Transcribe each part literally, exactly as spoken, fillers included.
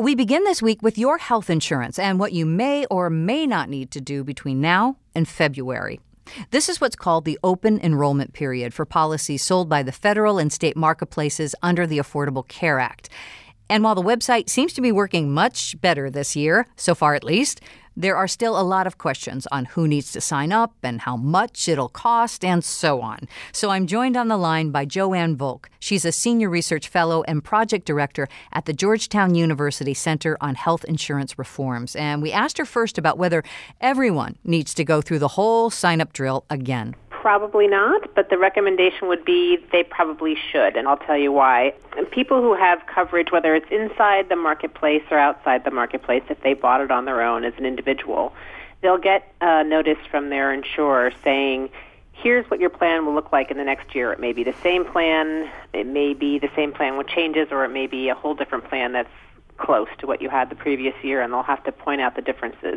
We begin this week with your health insurance and what you may or may not need to do between now and February. This is what's called the open enrollment period for policies sold by the federal and state marketplaces under the Affordable Care Act. And while the website seems to be working much better this year, so far at least, there are still a lot of questions on who needs to sign up and how much it'll cost and so on. So I'm joined on the line by Joanne Volk. She's a senior research fellow and project director at the Georgetown University Center on Health Insurance Reforms. And we asked her first about whether everyone needs to go through the whole sign-up drill again. Probably not, but the recommendation would be they probably should, and I'll tell you why. And people who have coverage, whether it's inside the marketplace or outside the marketplace, if they bought it on their own as an individual, they'll get a notice from their insurer saying, here's what your plan will look like in the next year. It may be the same plan, it may be the same plan with changes, or it may be a whole different plan that's close to what you had the previous year, and they'll have to point out the differences.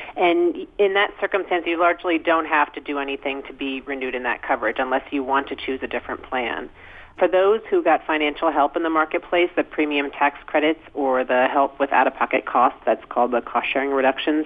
And in that circumstance, you largely don't have to do anything to be renewed in that coverage unless you want to choose a different plan. For those who got financial help in the marketplace, the premium tax credits or the help with out-of-pocket costs, that's called the cost-sharing reductions,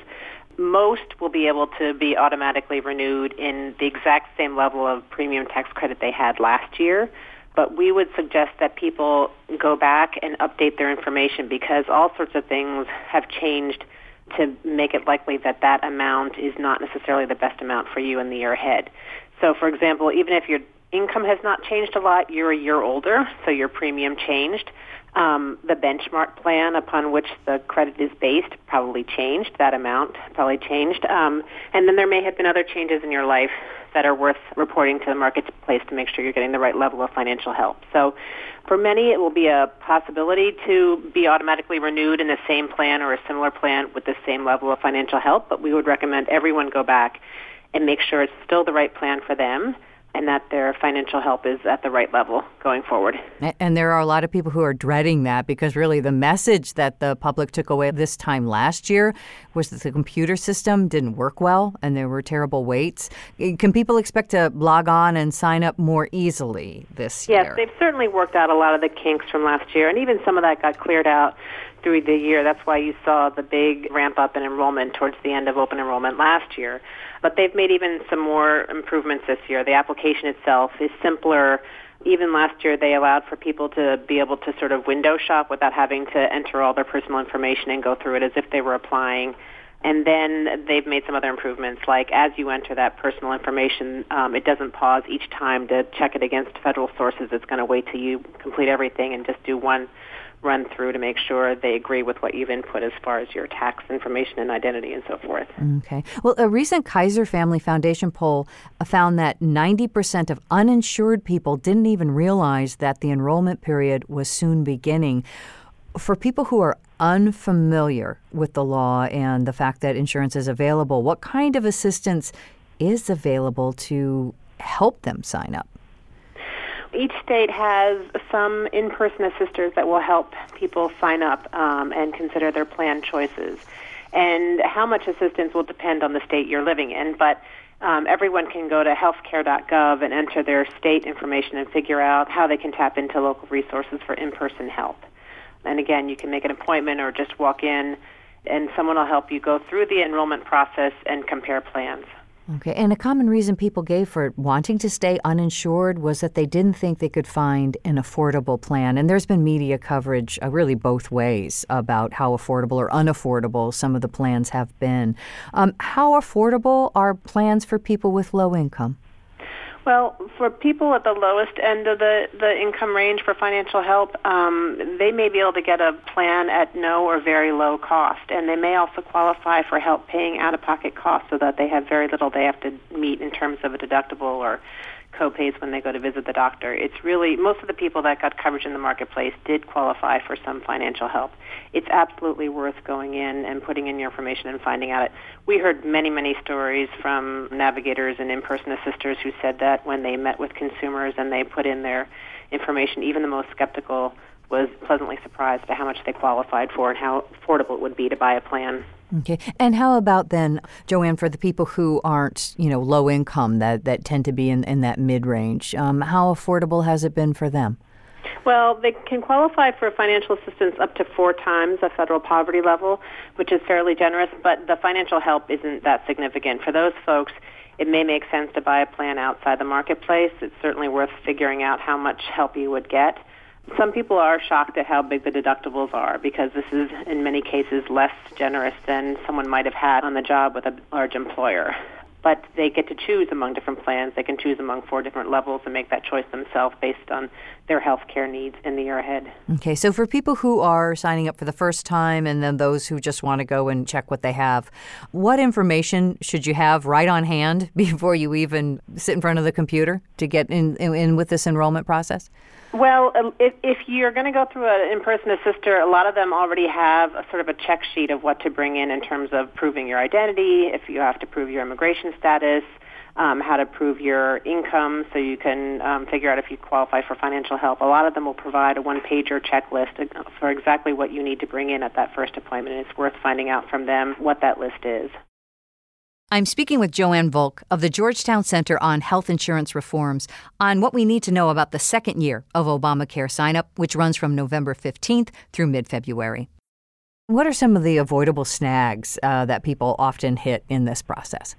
most will be able to be automatically renewed in the exact same level of premium tax credit they had last year. But we would suggest that people go back and update their information because all sorts of things have changed to make it likely that that amount is not necessarily the best amount for you in the year ahead. So, for example, even if your income has not changed a lot, you're a year older, so your premium changed. Um, the benchmark plan upon which the credit is based probably changed. That amount probably changed. Um, and then there may have been other changes in your life that are worth reporting to the marketplace to make sure you're getting the right level of financial help. So for many, it will be a possibility to be automatically renewed in the same plan or a similar plan with the same level of financial help, but we would recommend everyone go back and make sure it's still the right plan for them and that their financial help is at the right level going forward. And there are a lot of people who are dreading that because really the message that the public took away this time last year was that the computer system didn't work well and there were terrible waits. Can people expect to log on and sign up more easily this year? Yes, they've certainly worked out a lot of the kinks from last year, and even some of that got cleared out through the year. That's why you saw the big ramp up in enrollment towards the end of open enrollment last year. But they've made even some more improvements this year. The application itself is simpler. Even last year, they allowed for people to be able to sort of window shop without having to enter all their personal information and go through it as if they were applying. And then they've made some other improvements, like as you enter that personal information, um, it doesn't pause each time to check it against federal sources. It's going to wait till you complete everything and just do one run through to make sure they agree with what you've input as far as your tax information and identity and so forth. Okay. Well, a recent Kaiser Family Foundation poll found that ninety percent of uninsured people didn't even realize that the enrollment period was soon beginning. For people who are unfamiliar with the law and the fact that insurance is available, what kind of assistance is available to help them sign up? Each state has some in-person assisters that will help people sign up um, and consider their plan choices. And how much assistance will depend on the state you're living in, but um, everyone can go to healthcare dot gov and enter their state information and figure out how they can tap into local resources for in-person help. And again, you can make an appointment or just walk in, and someone will help you go through the enrollment process and compare plans. Okay. And a common reason people gave for wanting to stay uninsured was that they didn't think they could find an affordable plan. And there's been media coverage uh, really both ways about how affordable or unaffordable some of the plans have been. Um, how affordable are plans for people with low income? Well, for people at the lowest end of the, the income range for financial help, um, they may be able to get a plan at no or very low cost, and they may also qualify for help paying out-of-pocket costs so that they have very little they have to meet in terms of a deductible or co-pays when they go to visit the doctor. It's really, most of the people that got coverage in the marketplace did qualify for some financial help. It's absolutely worth going in and putting in your information and finding out it. We heard many, many stories from navigators and in-person assisters who said that when they met with consumers and they put in their information, even the most skeptical was pleasantly surprised by how much they qualified for and how affordable it would be to buy a plan. Okay. And how about then, Joanne, for the people who aren't, you know, low income, that, that tend to be in, in that mid-range, um, how affordable has it been for them? Well, they can qualify for financial assistance up to four times the federal poverty level, which is fairly generous, but the financial help isn't that significant. For those folks, it may make sense to buy a plan outside the marketplace. It's certainly worth figuring out how much help you would get. Some people are shocked at how big the deductibles are because this is, in many cases, less generous than someone might have had on the job with a large employer. But they get to choose among different plans. They can choose among four different levels and make that choice themselves based on their health care needs in the year ahead. Okay, so for people who are signing up for the first time and then those who just want to go and check what they have, what information should you have right on hand before you even sit in front of the computer to get in, in, in with this enrollment process? Well, if, if you're going to go through an in-person assister, a lot of them already have a sort of a check sheet of what to bring in in terms of proving your identity, if you have to prove your immigration status, um, how to prove your income so you can um, figure out if you qualify for financial help. A lot of them will provide a one-pager checklist for exactly what you need to bring in at that first appointment, and it's worth finding out from them what that list is. I'm speaking with Joanne Volk of the Georgetown Center on Health Insurance Reforms on what we need to know about the second year of Obamacare sign-up, which runs from November fifteenth through mid-February. What are some of the avoidable snags uh, that people often hit in this process?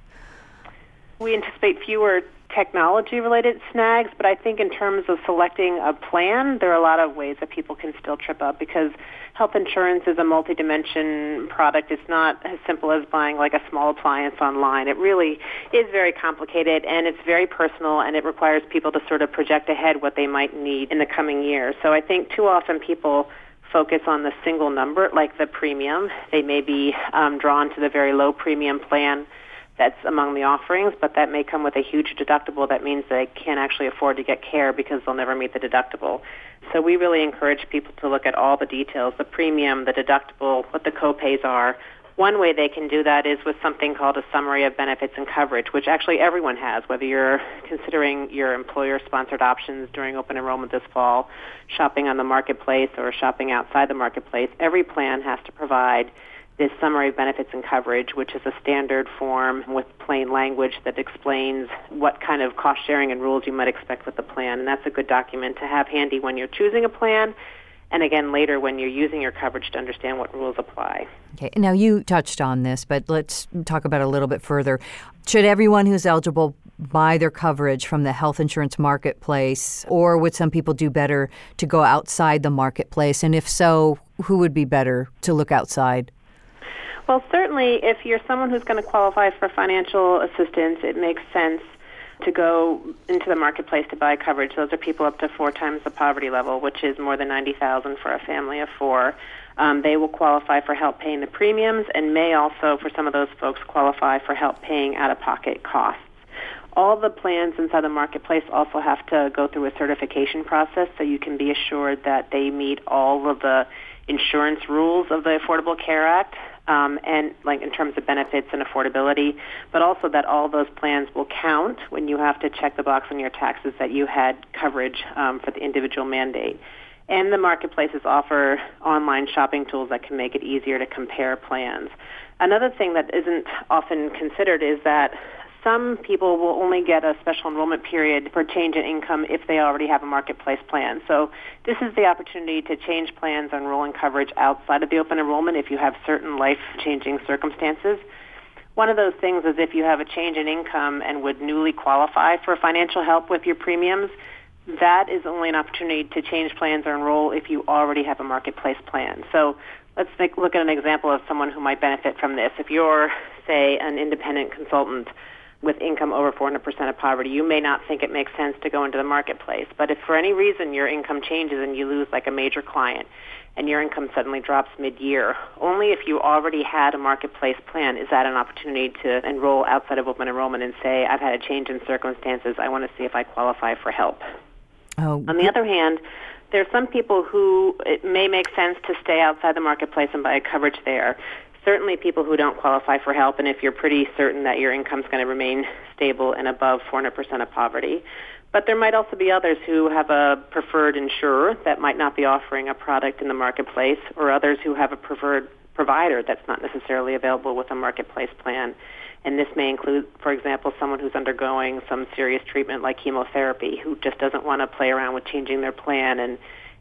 We anticipate fewer technology-related snags, but I think in terms of selecting a plan, there are a lot of ways that people can still trip up because health insurance is a multi-dimension product. It's not as simple as buying like a small appliance online. It really is very complicated, and it's very personal, and it requires people to sort of project ahead what they might need in the coming year. So I think too often people focus on the single number, like the premium. They may be um, drawn to the very low premium plan that's among the offerings, but that may come with a huge deductible. That means they can't actually afford to get care because they'll never meet the deductible. So we really encourage people to look at all the details, the premium, the deductible, what the copays are. One way they can do that is with something called a summary of benefits and coverage, which actually everyone has, whether you're considering your employer-sponsored options during open enrollment this fall, shopping on the marketplace, or shopping outside the marketplace. Every plan has to provide this summary of benefits and coverage, which is a standard form with plain language that explains what kind of cost sharing and rules you might expect with the plan. And that's a good document to have handy when you're choosing a plan, and again later when you're using your coverage to understand what rules apply. Okay, now you touched on this, but let's talk about it a little bit further. Should everyone who's eligible buy their coverage from the health insurance marketplace, or would some people do better to go outside the marketplace? And if so, who would be better to look outside? Well, certainly if you're someone who's going to qualify for financial assistance, it makes sense to go into the marketplace to buy coverage. Those are people up to four times the poverty level, which is more than ninety thousand dollars for a family of four. Um, they will qualify for help paying the premiums and may also, for some of those folks, qualify for help paying out-of-pocket costs. All the plans inside the marketplace also have to go through a certification process, so you can be assured that they meet all of the insurance rules of the Affordable Care Act. Um, and like in terms of benefits and affordability, but also that all those plans will count when you have to check the box on your taxes that you had coverage um, for the individual mandate. And the marketplaces offer online shopping tools that can make it easier to compare plans. Another thing that isn't often considered is that some people will only get a special enrollment period for change in income if they already have a marketplace plan. So this is the opportunity to change plans and enroll in coverage outside of the open enrollment if you have certain life-changing circumstances. One of those things is if you have a change in income and would newly qualify for financial help with your premiums, that is only an opportunity to change plans or enroll if you already have a marketplace plan. So let's make, look at an example of someone who might benefit from this. If you're, say, an independent consultant with income over four hundred percent of poverty, you may not think it makes sense to go into the marketplace. But if for any reason your income changes and you lose like a major client and your income suddenly drops mid-year, only if you already had a marketplace plan is that an opportunity to enroll outside of open enrollment and say, I've had a change in circumstances, I want to see if I qualify for help. Oh. On the other hand, there are some people who it may make sense to stay outside the marketplace and buy coverage there. Certainly people who don't qualify for help, and if you're pretty certain that your income is going to remain stable and above four hundred percent of poverty. But there might also be others who have a preferred insurer that might not be offering a product in the marketplace, or others who have a preferred provider that's not necessarily available with a marketplace plan. And this may include, for example, someone who's undergoing some serious treatment like chemotherapy who just doesn't want to play around with changing their plan and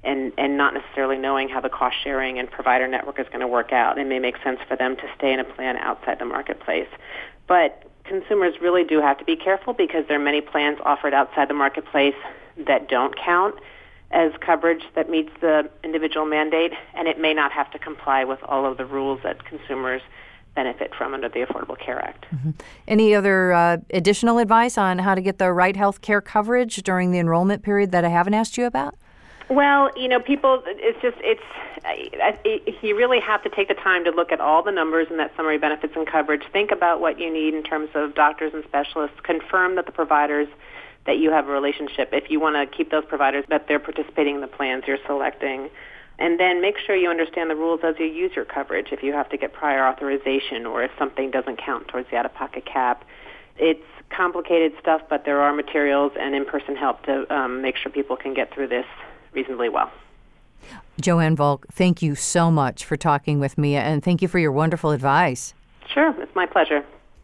and, and not necessarily knowing how the cost sharing and provider network is going to work out. It may make sense for them to stay in a plan outside the marketplace. But consumers really do have to be careful because there are many plans offered outside the marketplace that don't count as coverage that meets the individual mandate, and it may not have to comply with all of the rules that consumers benefit from under the Affordable Care Act. Mm-hmm. Any other uh, additional advice on how to get the right health care coverage during the enrollment period that I haven't asked you about? Well, you know, people, it's just, it's, it, you really have to take the time to look at all the numbers in that summary benefits and coverage. Think about what you need in terms of doctors and specialists. Confirm that the providers that you have a relationship, if you want to keep those providers, that they're participating in the plans you're selecting. And then make sure you understand the rules as you use your coverage, if you have to get prior authorization or if something doesn't count towards the out-of-pocket cap. It's complicated stuff, but there are materials and in-person help to um, make sure people can get through this reasonably well. Joanne Volk, thank you so much for talking with me, and thank you for your wonderful advice. Sure, it's my pleasure.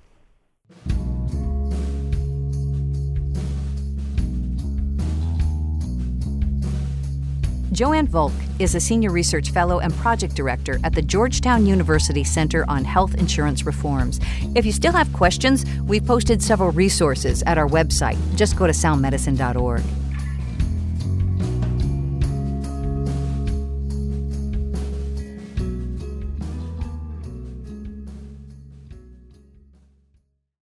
Joanne Volk is a senior research fellow and project director at the Georgetown University Center on Health Insurance Reforms. If you still have questions, we've posted several resources at our website. Just go to sound medicine dot org.